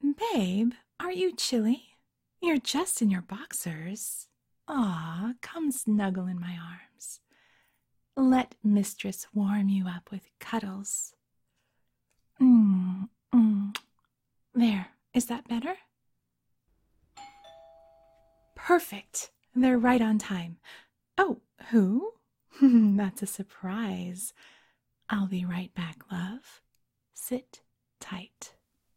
Babe, are you chilly? You're just in your boxers. Aw, come snuggle in my arms. Let mistress warm you up with cuddles. Mm, mm. There, is that better? Perfect. They're right on time. Oh, who? That's a surprise. I'll be right back, love. Sit tight.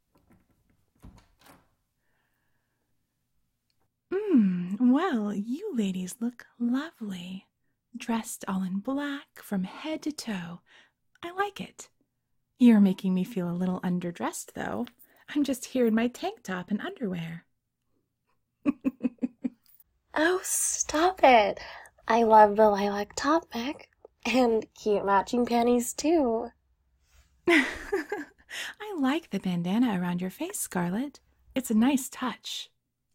Well, you ladies look lovely. Dressed all in black from head to toe. I like it. You're making me feel a little underdressed, though. I'm just here in my tank top and underwear. Oh, stop it. I love the lilac top, Meg. And cute matching panties, too. I like the bandana around your face, Scarlet. It's a nice touch.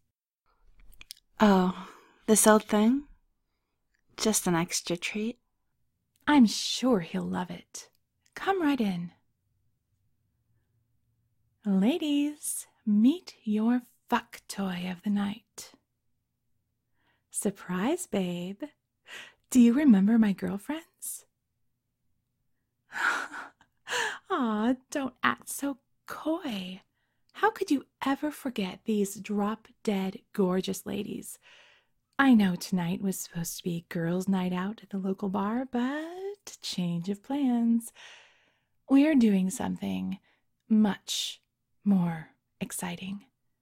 Oh, this old thing? Just an extra treat? I'm sure he'll love it. Come right in. Ladies, meet your fuck toy of the night. Surprise, babe. Do you remember my girlfriends? Aw, don't act so coy. How could you ever forget these drop-dead gorgeous ladies? I know tonight was supposed to be girls' night out at the local bar, but change of plans. We're doing something much more exciting.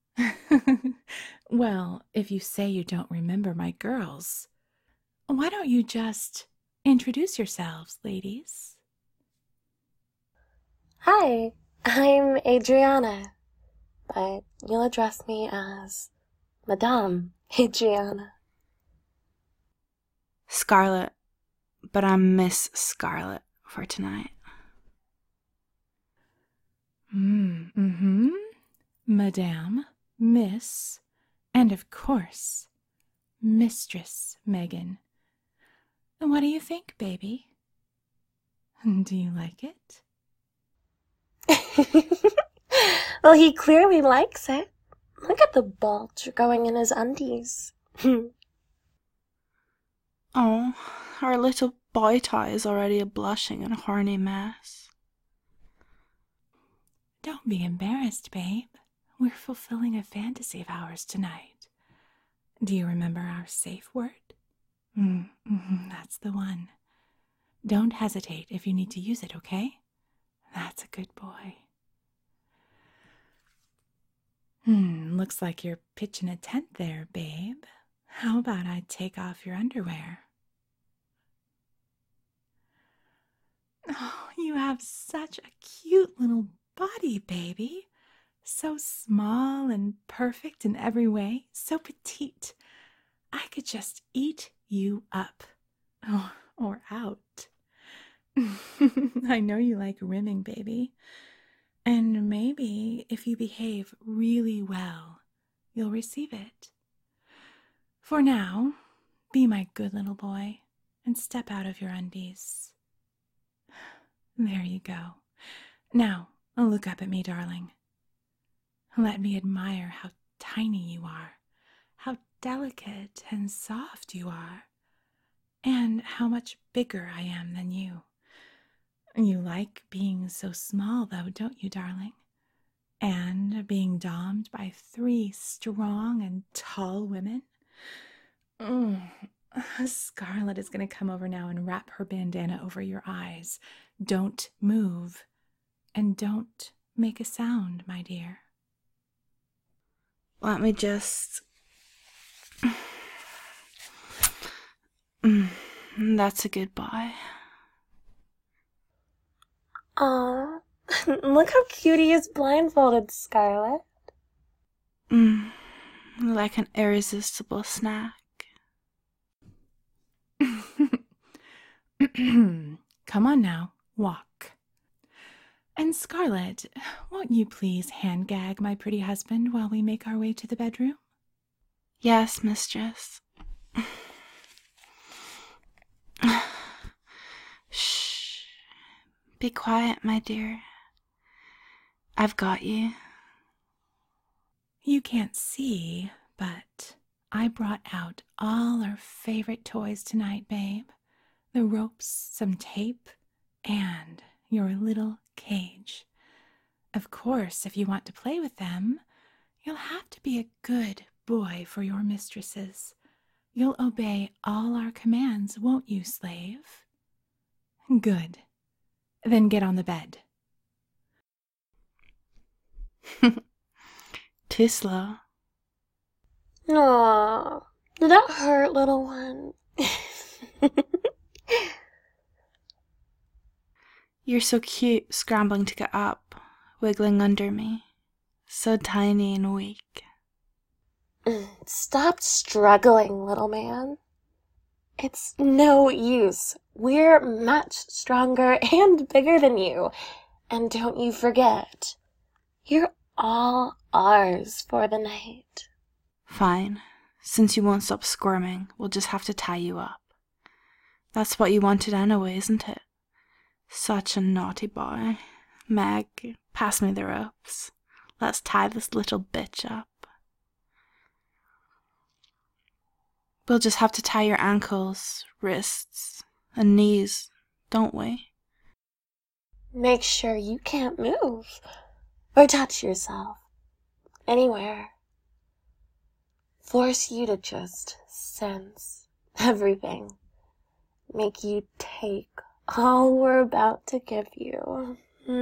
Well, if you say you don't remember my girls, why don't you just introduce yourselves, ladies? Hi, I'm Adriana, but you'll address me as Madame Adriana. Scarlet, but I'm Miss Scarlet for tonight. Madame, Miss, and of course, Mistress Megan. What do you think, baby? Do you like it? Well, he clearly likes it. Look at the bulge going in his undies. Oh, our little boy toy is already a blushing and horny mess. Don't be embarrassed, babe. We're fulfilling a fantasy of ours tonight. Do you remember our safe word? That's the one. Don't hesitate if you need to use it, okay? That's a good boy. Looks like you're pitching a tent there, babe. How about I take off your underwear? Oh, you have such a cute little body, baby. So small and perfect in every way, so petite. I could just eat you up. Oh, or out. I know you like rimming, baby. And maybe if you behave really well, you'll receive it. For now, be my good little boy and step out of your undies. There you go. Now, look up at me, darling. Let me admire how tiny you are, how delicate and soft you are, and how much bigger I am than you. You like being so small, though, don't you, darling? And being domed by 3 strong and tall women? Scarlet is going to come over now and wrap her bandana over your eyes. Don't move. And don't make a sound, my dear. Let me just... That's a good boy. Aw, look how cute he is blindfolded, Scarlet. Like an irresistible snack. Come on now, walk. And Scarlet, won't you please hand gag my pretty husband while we make our way to the bedroom? Yes, mistress. Shh. Be quiet, my dear. I've got you. You can't see, but I brought out all our favorite toys tonight, babe. The ropes, some tape, and your little cage. Of course, if you want to play with them, you'll have to be a good boy for your mistresses. You'll obey all our commands, won't you, slave? Good. Then get on the bed. Too slow. Aw, did that hurt, little one? You're so cute, scrambling to get up, wiggling under me. So tiny and weak. Stop struggling, little man. It's no use. We're much stronger and bigger than you. And don't you forget, you're all ours for the night. Fine. Since you won't stop squirming, we'll just have to tie you up. That's what you wanted anyway, isn't it? Such a naughty boy. Meg, pass me the ropes. Let's tie this little bitch up. We'll just have to tie your ankles, wrists, and knees, don't we? Make sure you can't move or touch yourself anywhere. Force you to just sense everything. Make you take all we're about to give you.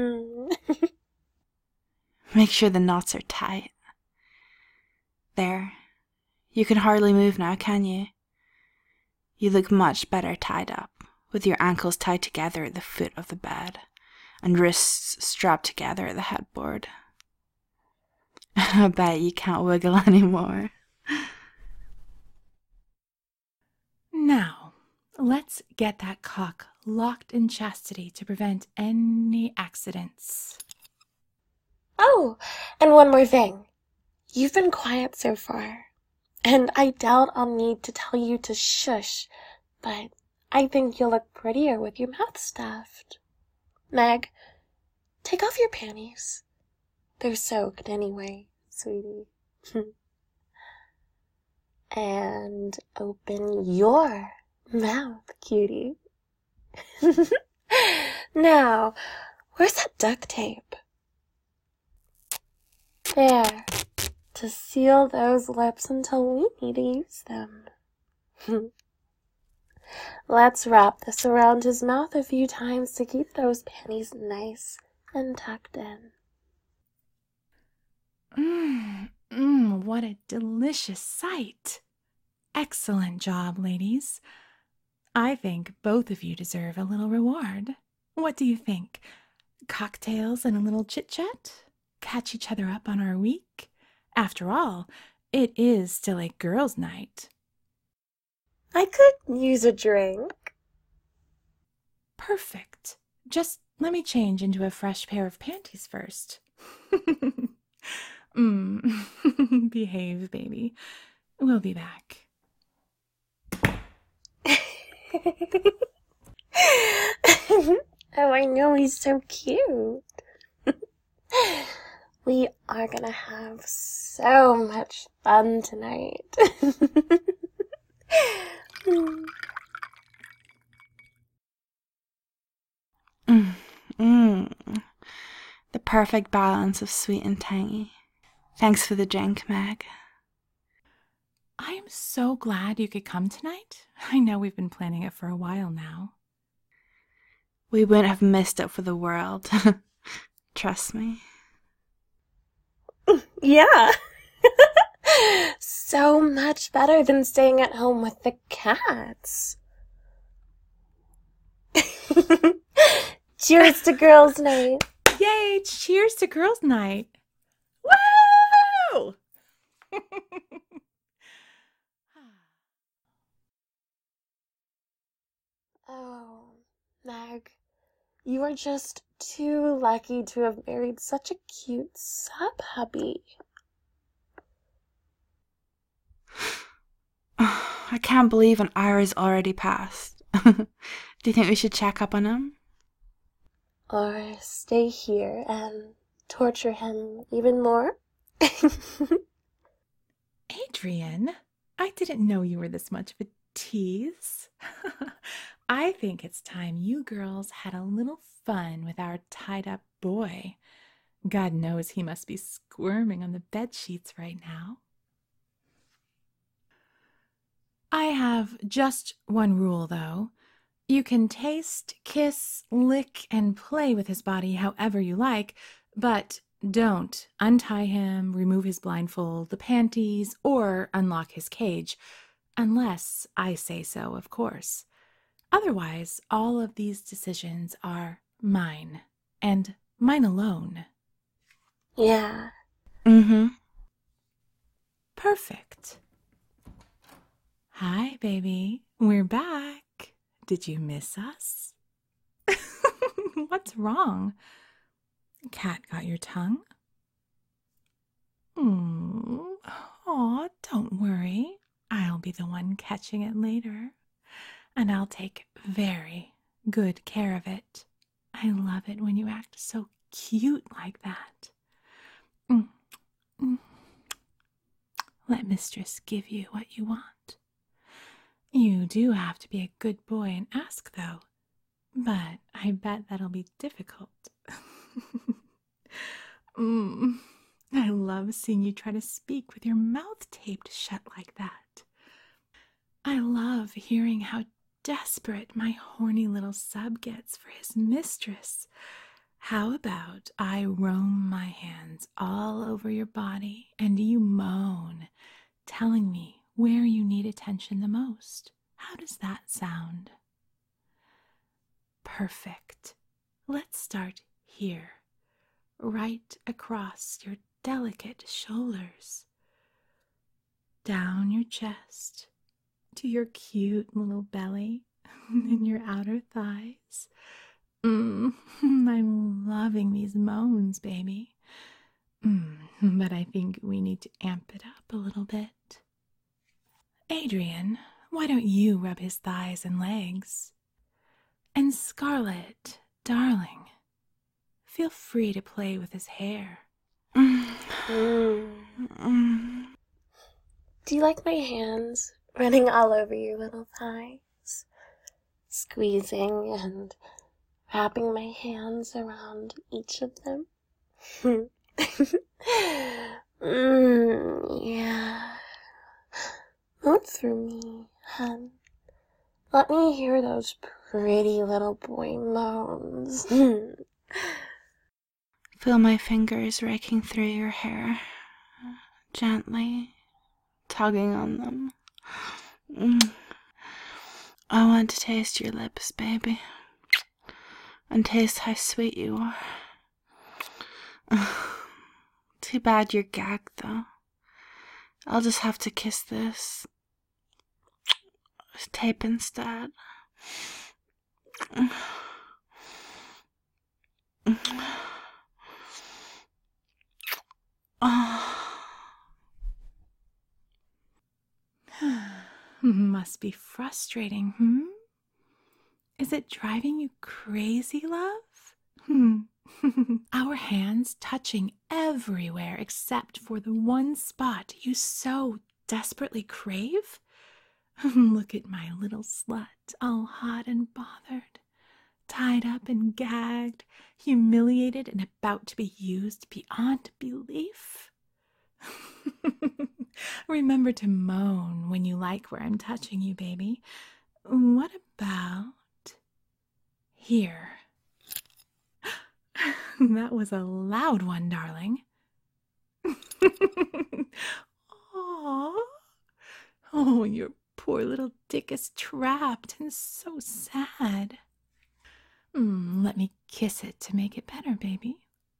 Make sure the knots are tight. There. You can hardly move now, can you? You look much better tied up, with your ankles tied together at the foot of the bed, and wrists strapped together at the headboard. I bet you can't wiggle anymore. Now, let's get that cock locked in chastity to prevent any accidents. Oh, and one more thing. You've been quiet so far, and I doubt I'll need to tell you to shush, but I think you'll look prettier with your mouth stuffed. Meg, take off your panties. They're soaked anyway, sweetie. And open your mouth, cutie. Now, where's that duct tape? There, to seal those lips until we need to use them. Let's wrap this around his mouth a few times to keep those panties nice and tucked in. What a delicious sight. Excellent job, ladies. I think both of you deserve a little reward. What do you think? Cocktails and a little chit-chat? Catch each other up on our week? After all, it is still a girls' night. I could use a drink. Perfect. Just let me change into a fresh pair of panties first. Behave, baby. We'll be back. Oh, I know, he's so cute. We are gonna have so much fun tonight. The perfect balance of sweet and tangy. Thanks for the drink, Meg. I am so glad you could come tonight. I know we've been planning it for a while now. We wouldn't have missed it for the world. Trust me. Yeah. So much better than staying at home with the cats. Cheers to girls' night. Yay! Cheers to girls' night. Woo! Oh, Meg, you are just too lucky to have married such a cute sub-hubby. I can't believe an hour's already passed. Do you think we should check up on him? Or stay here and torture him even more? Adrian, I didn't know you were this much of a tease. I think it's time you girls had a little fun with our tied up boy. God knows he must be squirming on the bed sheets right now. I have just one rule, though. You can taste, kiss, lick, and play with his body however you like, but don't untie him, remove his blindfold, the panties, or unlock his cage, unless I say so, of course. Otherwise, all of these decisions are mine, and mine alone. Yeah. Mm-hmm. Perfect. Hi, baby. We're back. Did you miss us? What's wrong? Cat got your tongue? Aw, don't worry. I'll be the one catching it later. And I'll take very good care of it. I love it when you act so cute like that. Let Mistress give you what you want. You do have to be a good boy and ask, though. But I bet that'll be difficult. I love seeing you try to speak with your mouth taped shut like that. I love hearing how desperate my horny little sub gets for his mistress. How about I roam my hands all over your body and you moan, telling me where you need attention the most? How does that sound? Perfect. Let's start here, right across your delicate shoulders, down your chest, to your cute little belly and your outer thighs. I'm loving these moans, baby. But I think we need to amp it up a little bit. Adrian, why don't you rub his thighs and legs? And Scarlet, darling, feel free to play with his hair. Do you like my hands running all over your little thighs? Squeezing and wrapping my hands around each of them? Yeah. Moan through me, hun. Let me hear those pretty little boy moans. Feel my fingers raking through your hair, gently tugging on them. I want to taste your lips, baby, and taste how sweet you are. Too bad you're gagged, though. I'll just have to kiss this tape instead. Must be frustrating, Is it driving you crazy, love? Our hands touching everywhere except for the one spot you so desperately crave? Look at my little slut, all hot and bothered, tied up and gagged, humiliated and about to be used beyond belief. Remember to moan when you like where I'm touching you, baby. What about here? That was a loud one, darling. Aww. Oh, your poor little dick is trapped and so sad. Let me kiss it to make it better, baby.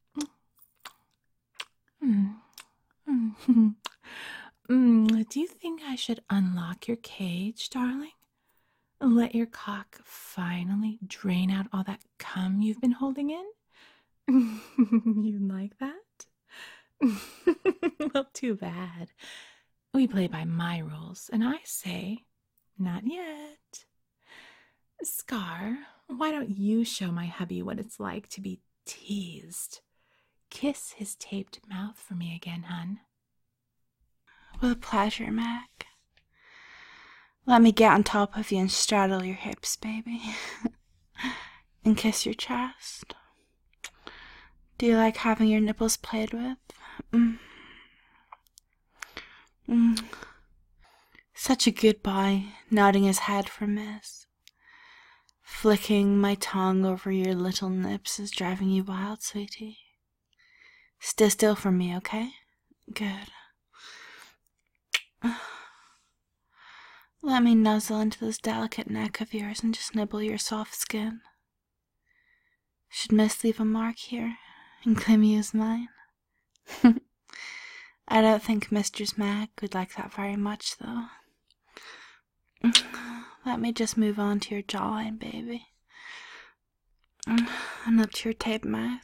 Do you think I should unlock your cage, darling? Let your cock finally drain out all that cum you've been holding in? You like that? Well, too bad. We play by my rules, and I say, not yet. Scar, why don't you show my hubby what it's like to be teased? Kiss his taped mouth for me again, hun. With pleasure, Meg. Let me get on top of you and straddle your hips, baby. And kiss your chest. Do you like having your nipples played with? Such a good boy, nodding his head for Miss. Flicking my tongue over your little nips is driving you wild, sweetie. Stay still for me, okay? Good. Let me nuzzle into this delicate neck of yours and just nibble your soft skin. Should Miss leave a mark here and claim you as mine? I don't think Mistress Meg would like that very much, though. Let me just move on to your jawline, baby. And up to your tape mouth.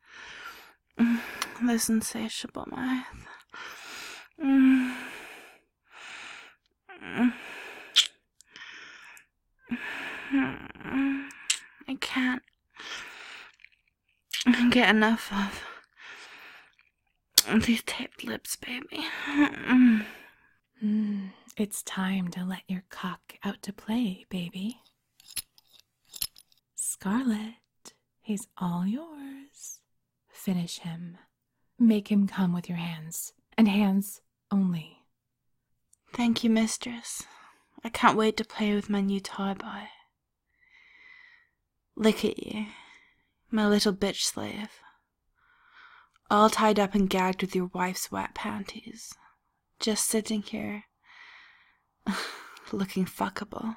This insatiable mouth. I can't get enough of these taped lips, baby. It's time to let your cock out to play, baby. Scarlet, he's all yours. Finish him. Make him come with your hands, and hands only. Thank you, mistress. I can't wait to play with my new toy boy. Look at you, my little bitch slave. All tied up and gagged with your wife's wet panties. Just sitting here, looking fuckable.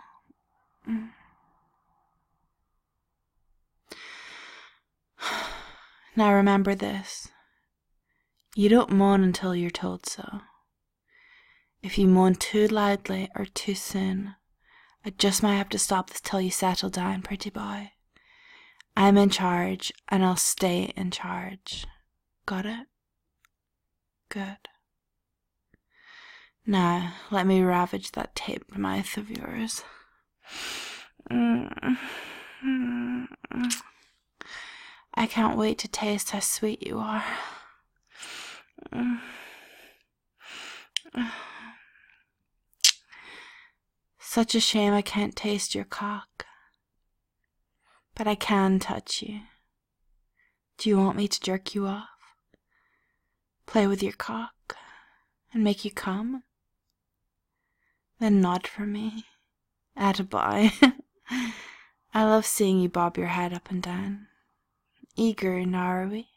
Now remember this. You don't moan until you're told so. If you moan too loudly or too soon, I just might have to stop this till you settle down, pretty boy. I'm in charge, and I'll stay in charge. Got it? Good. Now, let me ravage that taped mouth of yours. I can't wait to taste how sweet you are. Such a shame I can't taste your cock. But I can touch you. Do you want me to jerk you off? Play with your cock and make you come? Then nod for me. Attaboy. I love seeing you bob your head up and down. Eager now, are we?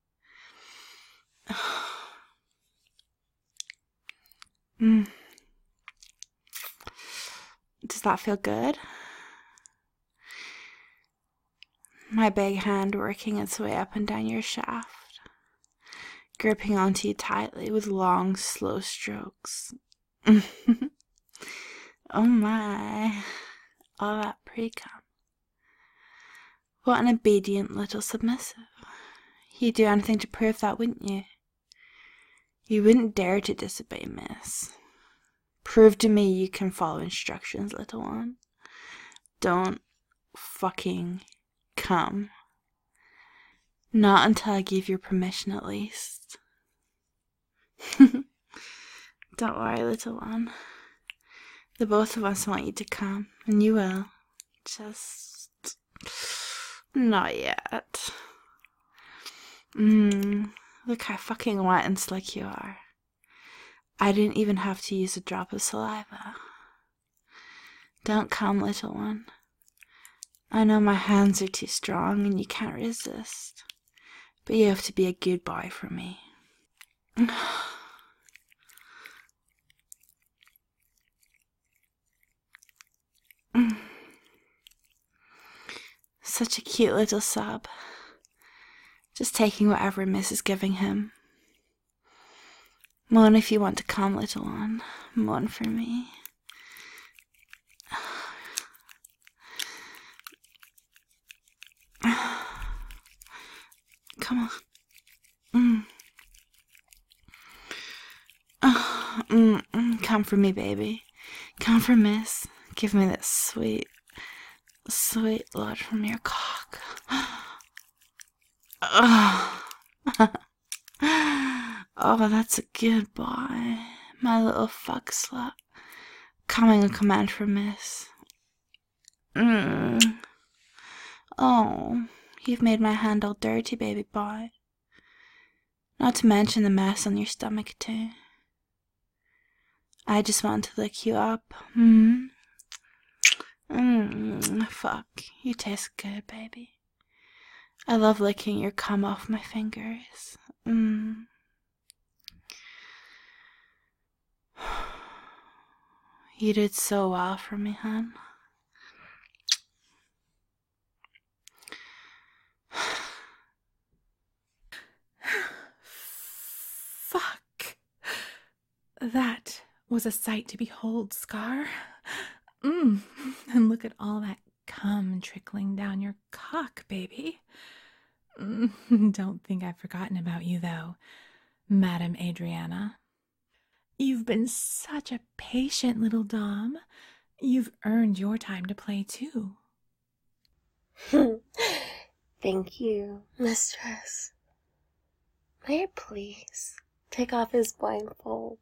Does that feel good? My big hand working its way up and down your shaft, gripping onto you tightly with long, slow strokes. Oh my, all that pre-cum. What an obedient little submissive. You'd do anything to prove that, wouldn't you? You wouldn't dare to disobey, miss. Prove to me you can follow instructions, little one. Don't fucking come. Not until I give your permission, at least. Don't worry, little one. The both of us want you to come, and you will. Just not yet. Look how fucking wet and slick you are. I didn't even have to use a drop of saliva. Don't come, little one. I know my hands are too strong and you can't resist, but you have to be a good boy for me. Such a cute little sub. Just taking whatever Miss is giving him. Moan if you want to come, little one. Moan for me. Come on. Come for me, baby. Come for Miss. Give me that sweet, sweet blood from your cock. Oh, that's a good boy. my little fuck slut. Coming a command from Miss. Oh, you've made my hand all dirty, baby boy. Not to mention the mess on your stomach, too. I just want to lick you up. Fuck, you taste good, baby. I love licking your cum off my fingers. You did so well for me, hon. Fuck. That was a sight to behold, Scar. And look at all that cum trickling down your cock, baby. Don't think I've forgotten about you, though, Madame Adriana. You've been such a patient little Dom. You've earned your time to play, too. Thank you, mistress. May I please take off his blindfold?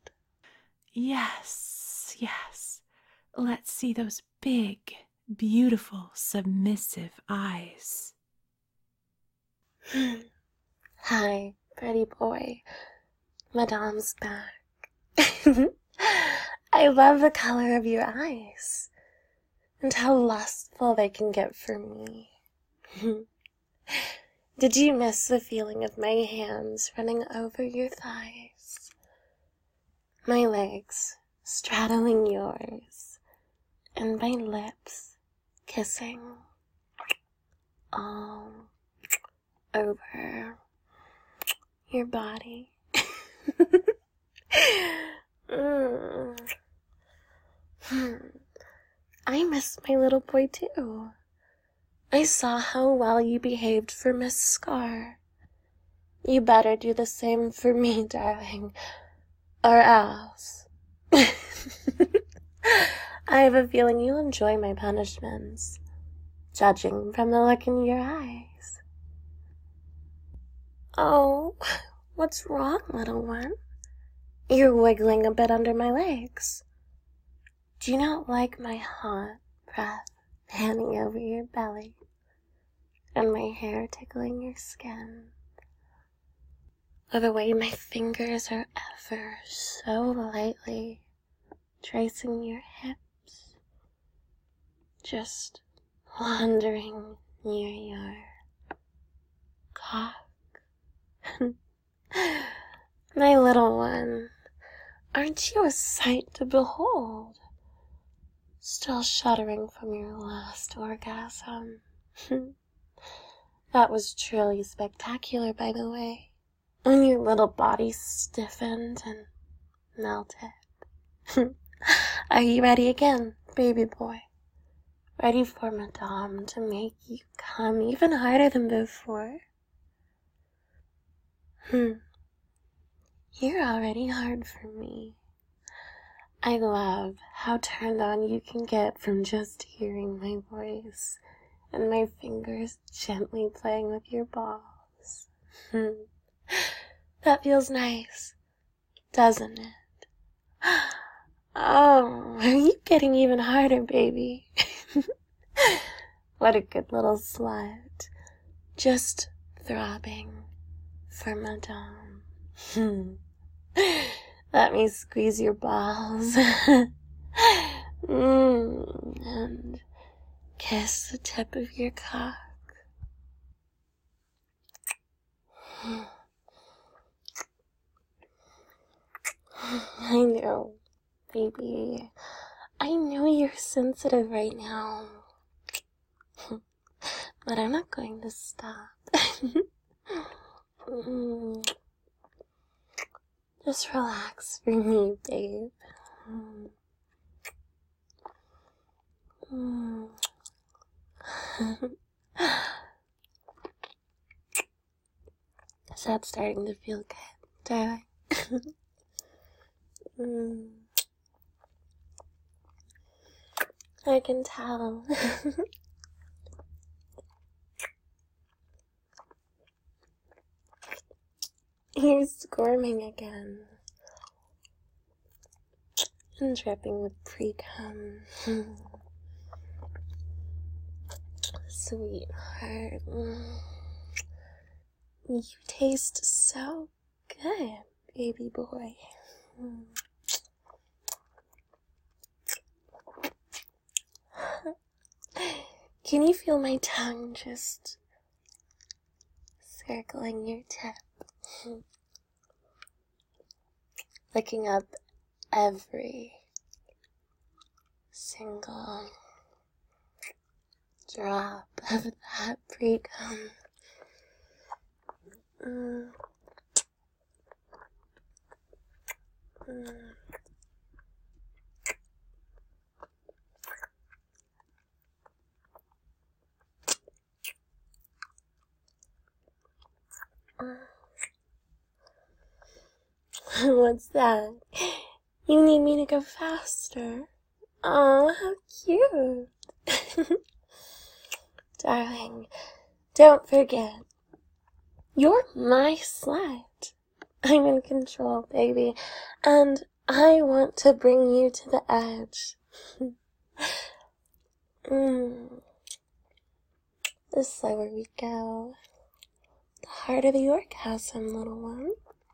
Yes, yes. Let's see those big, beautiful, submissive eyes. Hi, pretty boy. Madame's back. I love the color of your eyes, and how lustful they can get for me. Did you miss the feeling of my hands running over your thighs? My legs straddling yours, and my lips kissing all over your body. I miss my little boy too. I saw how well you behaved for Miss Scar. You better do the same for me, darling, or else. I have a feeling you'll enjoy my punishments, judging from the look in your eyes. Oh, what's wrong, little one? You're wiggling a bit under my legs. Do you not like my hot breath fanning over your belly and my hair tickling your skin? Or the way my fingers are ever so lightly tracing your hips, just wandering near your cock? My little one, aren't you a sight to behold? Still shuddering from your last orgasm. That was truly spectacular, by the way, when your little body stiffened and melted. Are you ready again, baby boy? Ready for Madame to make you come even harder than before? You're already hard for me. I love how turned on you can get from just hearing my voice and my fingers gently playing with your balls. That feels nice, doesn't it? Oh, are you getting even harder, baby? What a good little slut. Just throbbing for Madame. Let me squeeze your balls. And kiss the tip of your cock. I know, baby. I know you're sensitive right now. But I'm not going to stop. Just relax for me, babe. Is that starting to feel good, darling? I can tell. You're squirming again. and dripping with pre-cum. Sweetheart, you taste so good, baby boy. Can you feel my tongue just circling your tip? Licking up every single drop of that pre-cum. What's that? You need me to go faster? Oh, how cute. Darling, don't forget, you're my slut. I'm in control, baby, and I want to bring you to the edge. The slower we go, the harder the orgasm, little one.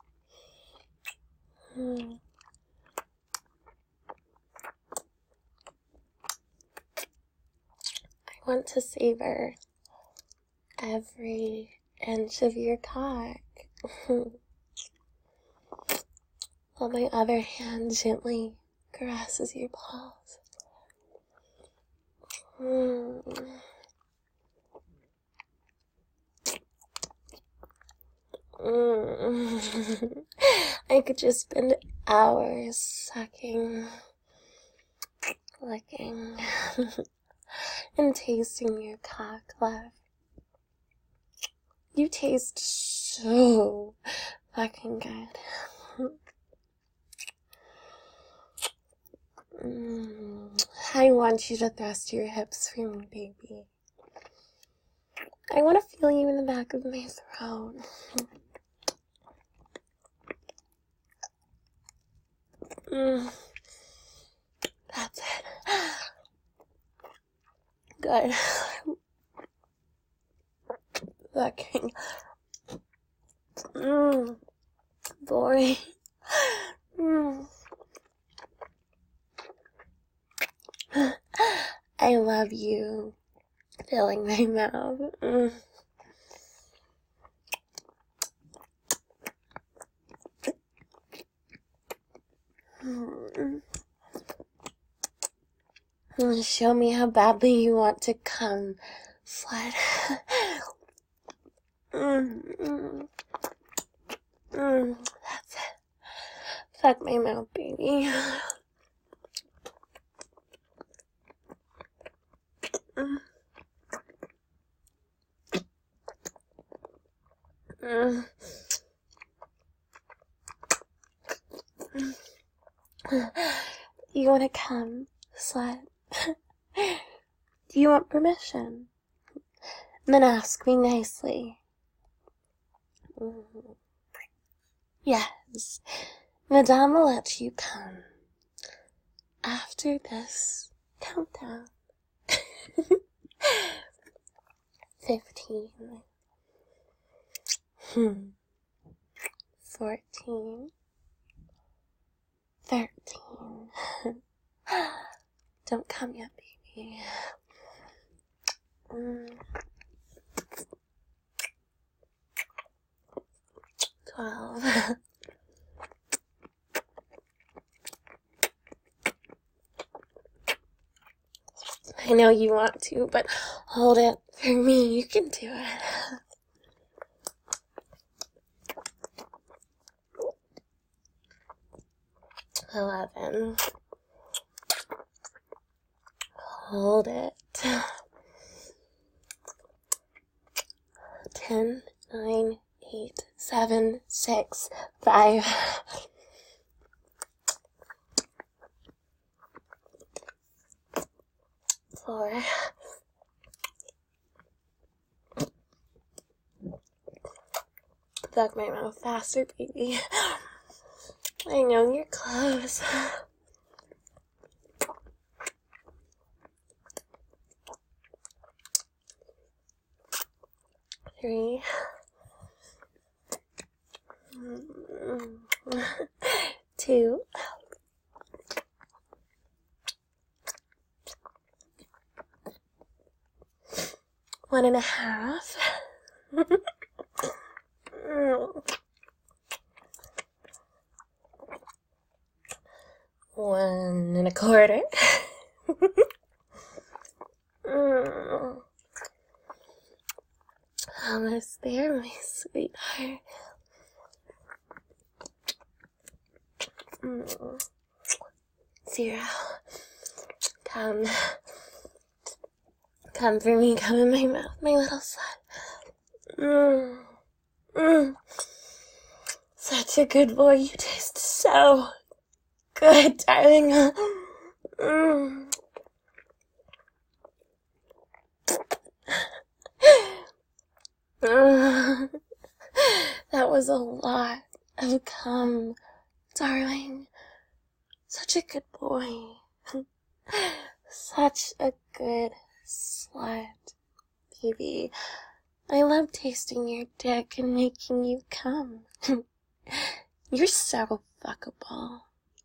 I want to savor every inch of your cock, while my other hand gently caresses your balls. I could just spend hours sucking, licking, and tasting your cock, love. You taste so fucking good. I want you to thrust your hips for me, baby. I want to feel you in the back of my throat. That's it. Good. Looking. Boy. I love you. Filling my mouth. Show me how badly you want to come, slut. That's it. Fuck my mouth, baby. You wanna come, slut? Do you want permission? Then ask me nicely. Yes, Madame will let you come after this countdown. 15. 14. 13. Don't come yet, baby. 12. I know you want to, but hold it for me. You can do it. 11. Hold it. 10, 9, 8, 7, 6, 5. 4. Fuck my mouth faster, baby. I know you're close. 3, 2, 1.5. One and a quarter. Almost there, my sweetheart. 0. Come for me, come in my mouth, my little son. Such a good boy, you taste so good, darling. That was a lot of cum, darling. Such a good boy. Such a good slut, baby. I love tasting your dick and making you come. You're so fuckable.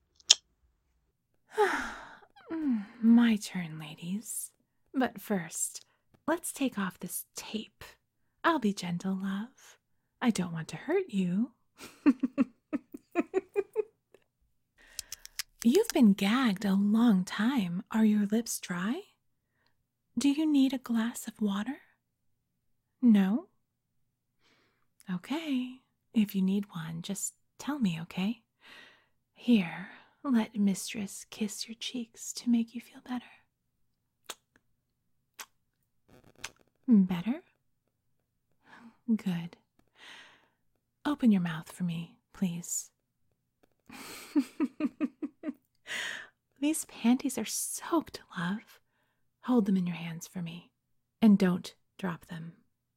My turn, ladies. But first, let's take off this tape. I'll be gentle, love. I don't want to hurt you. You've been gagged a long time. Are your lips dry? Do you need a glass of water? No? Okay. If you need one, just tell me, okay? Here, let Mistress kiss your cheeks to make you feel better. Better? Good. Open your mouth for me, please. These panties are soaked, love. Hold them in your hands for me, and don't drop them.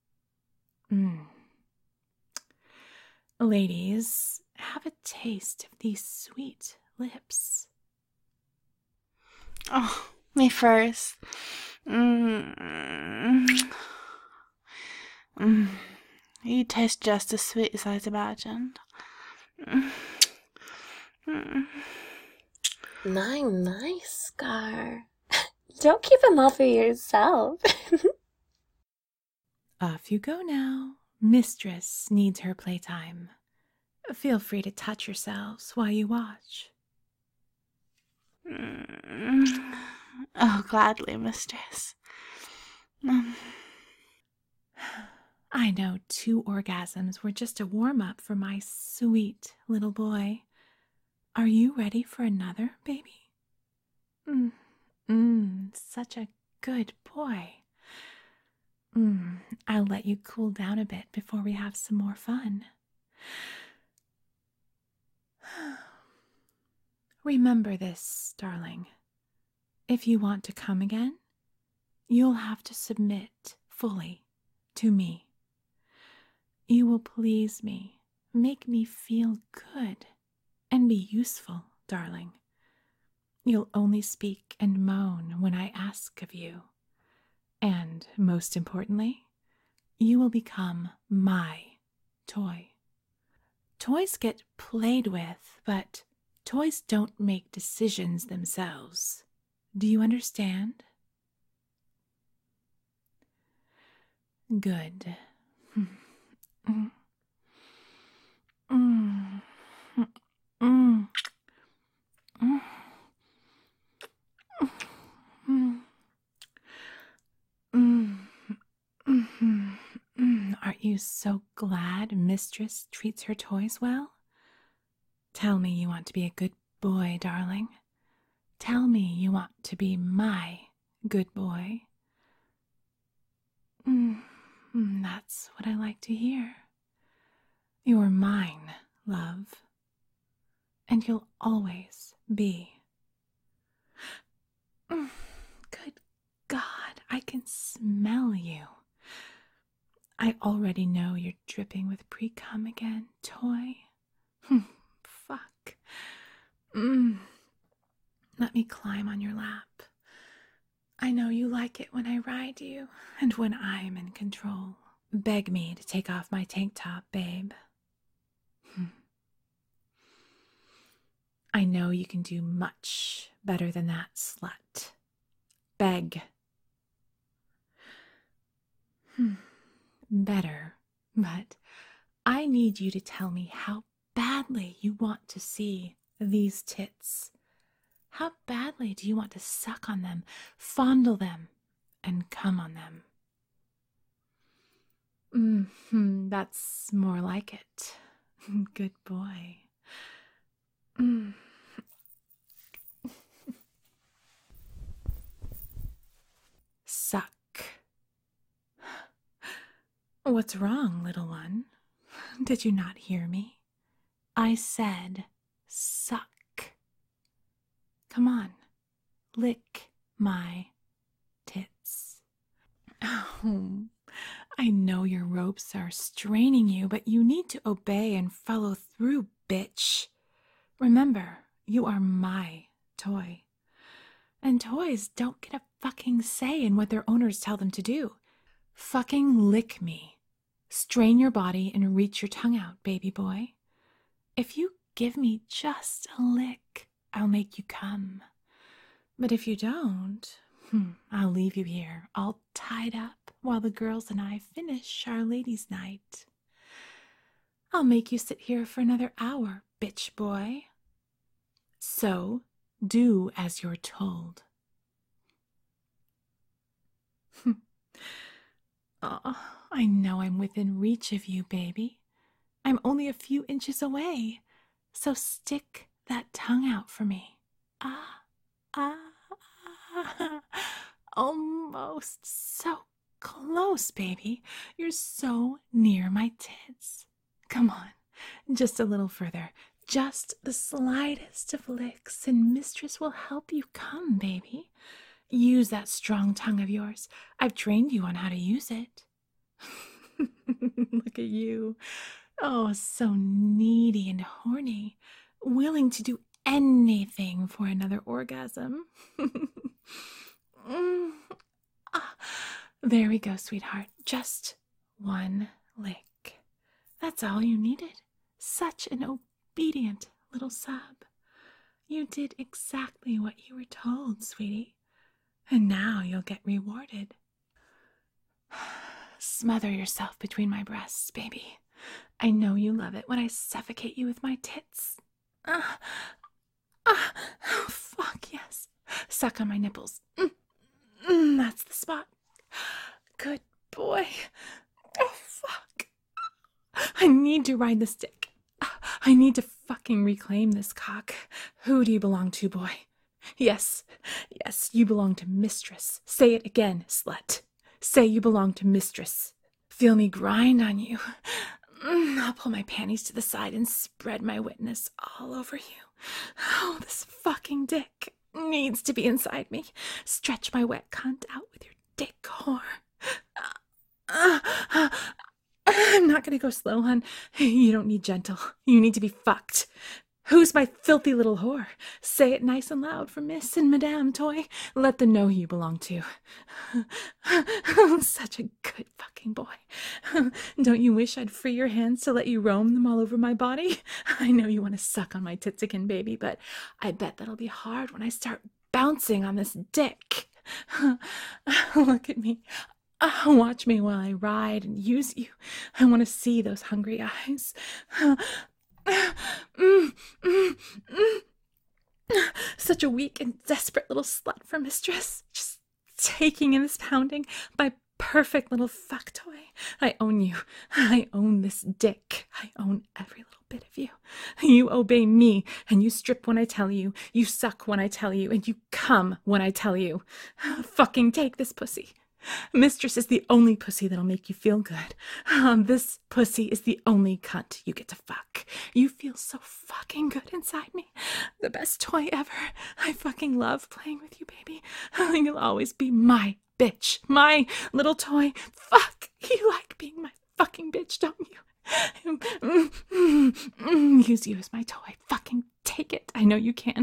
Ladies, have a taste of these sweet lips. Oh, me first. You taste just as sweet as I'd imagined. My, Scar. Don't keep them all for yourself. Off you go now. Mistress needs her playtime. Feel free to touch yourselves while you watch. Oh, gladly, mistress. I know 2 orgasms were just a warm-up for my sweet little boy. Are you ready for another, baby? Such a good boy. I'll let you cool down a bit before we have some more fun. Remember this, darling. If you want to come again, you'll have to submit fully to me. You will please me, make me feel good, and be useful, darling. You'll only speak and moan when I ask of you. And, most importantly, you will become my toy. Toys get played with, but toys don't make decisions themselves. Do you understand? Good. Aren't you so glad Mistress treats her toys well? Tell me you want to be a good boy, darling. Tell me you want to be my good boy. That's what I like to hear. You're mine, love. And you'll always be. Good God, I can smell you. I already know you're dripping with pre-cum again, toy. Fuck. Let me climb on your lap. I know you like it when I ride you and when I'm in control. beg me to take off my tank top, babe. I know you can do much better than that, slut. Beg. Better, but I need you to tell me how badly you want to see these tits. How badly do you want to suck on them, fondle them, and come on them? That's more like it. Good boy. Suck. What's wrong, little one? Did you not hear me? I said suck. Come on, lick my tits. Oh, I know your ropes are straining you, but you need to obey and follow through, bitch. Remember, you are my toy. And toys don't get a fucking say in what their owners tell them to do. Fucking lick me. Strain your body and reach your tongue out, baby boy. If you give me just a lick, I'll make you come. But if you don't, I'll leave you here, all tied up, while the girls and I finish our ladies' night. I'll make you sit here for another hour, bitch boy. So, do as you're told. Oh, I know I'm within reach of you, baby. I'm only a few inches away, so stick that tongue out for me. Almost. So close, baby. You're so near my tits. Come on, just a little further. Just the slightest of licks, and Mistress will help you come, baby. Use that strong tongue of yours. I've trained you on how to use it. Look at you. Oh, so needy and horny. Willing to do anything for another orgasm. There we go, sweetheart. Just one lick. That's all you needed. Such an obedient little sub. You did exactly what you were told, sweetie. And now you'll get rewarded. Smother yourself between my breasts, baby. I know you love it when I suffocate you with my tits. Oh, fuck, yes. Suck on my nipples. That's the spot. Good boy. Oh, fuck. I need to ride this dick. I need to fucking reclaim this cock. Who do you belong to, boy? Yes, you belong to Mistress. Say it again, slut. Say you belong to Mistress. Feel me grind on you. I'll pull my panties to the side and spread my wetness all over you. Oh, this fucking dick needs to be inside me. Stretch my wet cunt out with your dick, whore. I'm not gonna go slow, hun. You don't need gentle. You need to be fucked. Who's my filthy little whore? Say it nice and loud for Miss and Madame Toy. Let them know who you belong to. Such a good fucking boy. Don't you wish I'd free your hands to let you roam them all over my body? I know you want to suck on my tits again, baby, but I bet that'll be hard when I start bouncing on this dick. Look at me. Watch me while I ride and use you. I want to see those hungry eyes. Such a weak and desperate little slut for Mistress. Just taking in this pounding. My perfect little fuck toy. I own you. I own this dick. I own every little bit of you. You obey me, and you strip when I tell you. You suck when I tell you, and you come when I tell you. Fucking take this pussy. Mistress is the only pussy that'll make you feel good. This pussy is the only cunt you get to fuck. You feel so fucking good inside me. The best toy ever. I fucking love playing with you, baby. You'll always be my bitch. My little toy. Fuck. You like being my fucking bitch, don't you? Use you as my toy. Fucking take it. I know you can.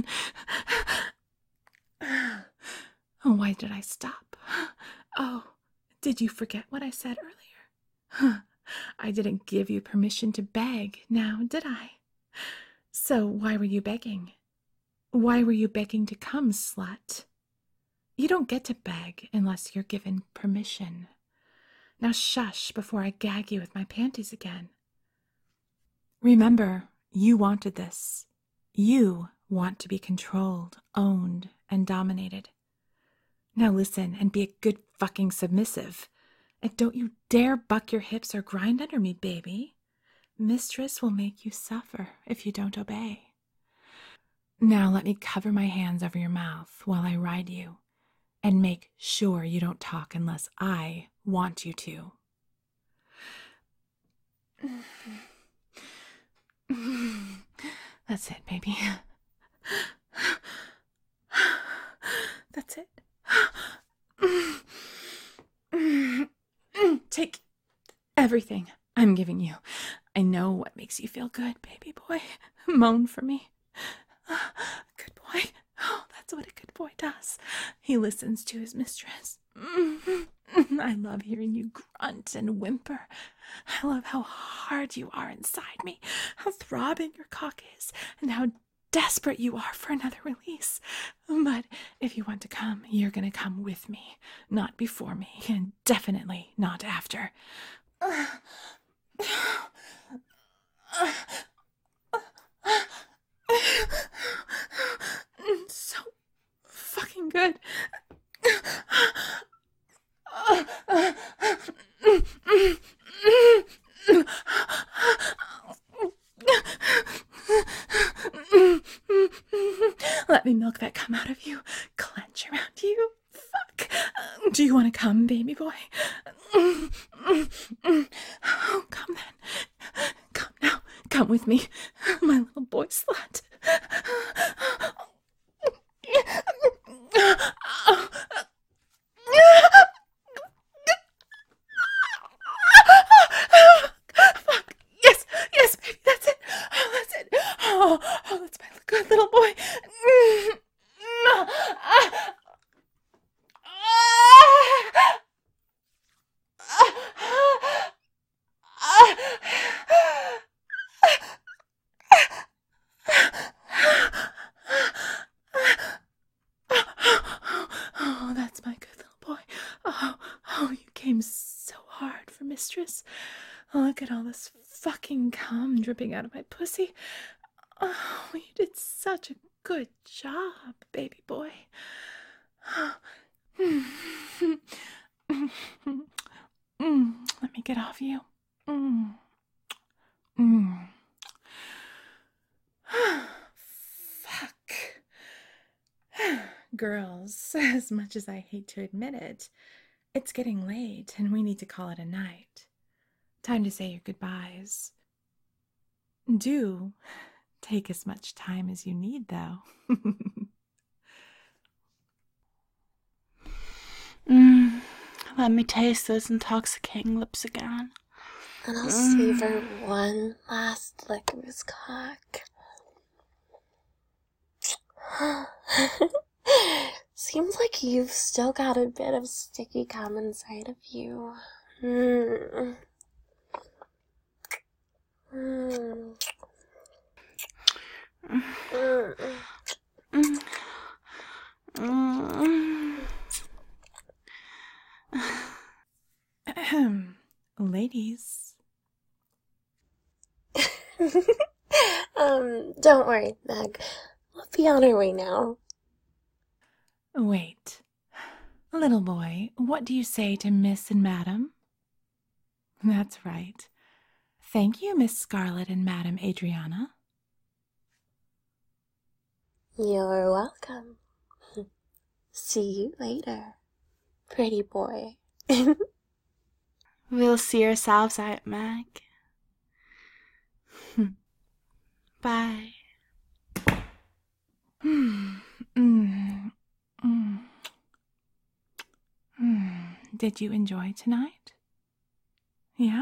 Oh, why did I stop? Oh, did you forget what I said earlier? I didn't give you permission to beg, now, did I? So why were you begging? Why were you begging to come, slut? You don't get to beg unless you're given permission. Now shush before I gag you with my panties again. Remember, you wanted this. You want to be controlled, owned, and dominated. Now listen and be a good fucking submissive. And don't you dare buck your hips or grind under me, baby. Mistress will make you suffer if you don't obey. Now let me cover my hands over your mouth while I ride you, and make sure you don't talk unless I want you to. That's it, baby. That's it. Take everything I'm giving you. I know what makes you feel good, baby boy. Moan for me. Good boy. Oh, that's what a good boy does. He listens to his mistress. I love hearing you grunt and whimper. I love how hard you are inside me, how throbbing your cock is, and how desperate you are for another release. But if you want to come, you're going to come with me, not before me, and definitely not after. So fucking good. Let me milk that cum out of you, clench around you. Fuck. Do you want to come, baby boy? Oh, come then. Come now. Come with me, my little boy slut. Fuck. Yes, yes, baby, that's it. Oh, that's it. Oh, that's my good little boy. Oh, that's my good little boy. Oh, you came so hard for mistress. Look at all this fucking cum dripping out of my pussy. Oh, you did such a good job, baby boy. Let me get off you. Fuck. Girls, as much as I hate to admit it, it's getting late and we need to call it a night. Time to say your goodbyes. Do take as much time as you need, though. Let me taste those intoxicating lips again. And I'll savor one last lick of his cock. Seems like you've still got a bit of sticky cum inside of you. Ladies. Don't worry, Meg. We'll be on our way now. Wait. Little boy, what do you say to Miss and Madam? That's right. Thank you, Miss Scarlet and Madam Adriana. You're welcome. See you later, pretty boy. We'll see ourselves out, Meg. Bye. Did you enjoy tonight? Yeah?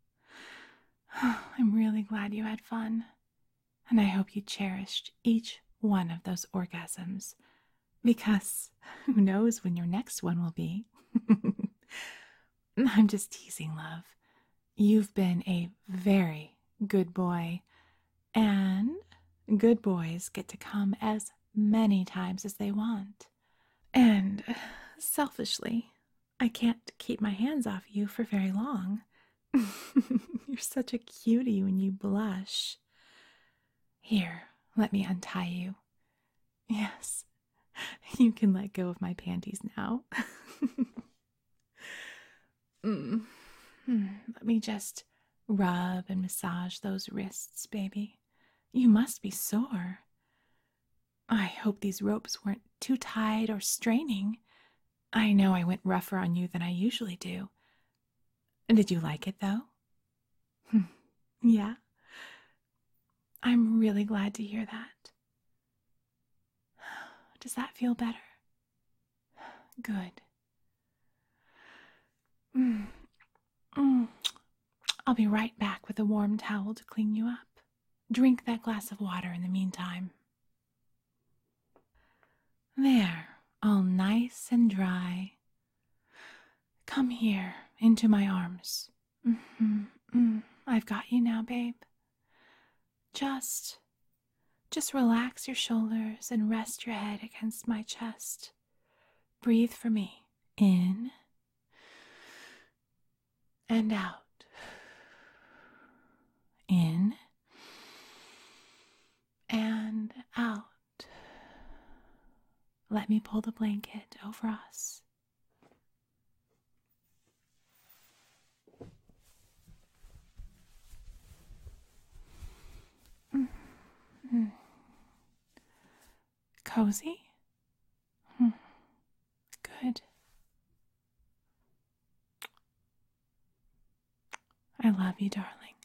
I'm really glad you had fun. And I hope you cherished each one of those orgasms. Because who knows when your next one will be? I'm just teasing, love. You've been a very good boy, and good boys get to come as many times as they want. And selfishly, I can't keep my hands off you for very long. You're such a cutie when you blush. Here, let me untie you. Yes, you can let go of my panties now. Let me just rub and massage those wrists, baby. You must be sore. I hope these ropes weren't too tight or straining. I know I went rougher on you than I usually do. Did you like it, though? Yeah? I'm really glad to hear that. Does that feel better? Good. I'll be right back with a warm towel to clean you up. Drink that glass of water in the meantime. There, all nice and dry. Come here, into my arms. I've got you now, babe. Just relax your shoulders and rest your head against my chest. Breathe for me. In and out. In and out. Let me pull the blanket over us. Cozy? Good. I love you, darling.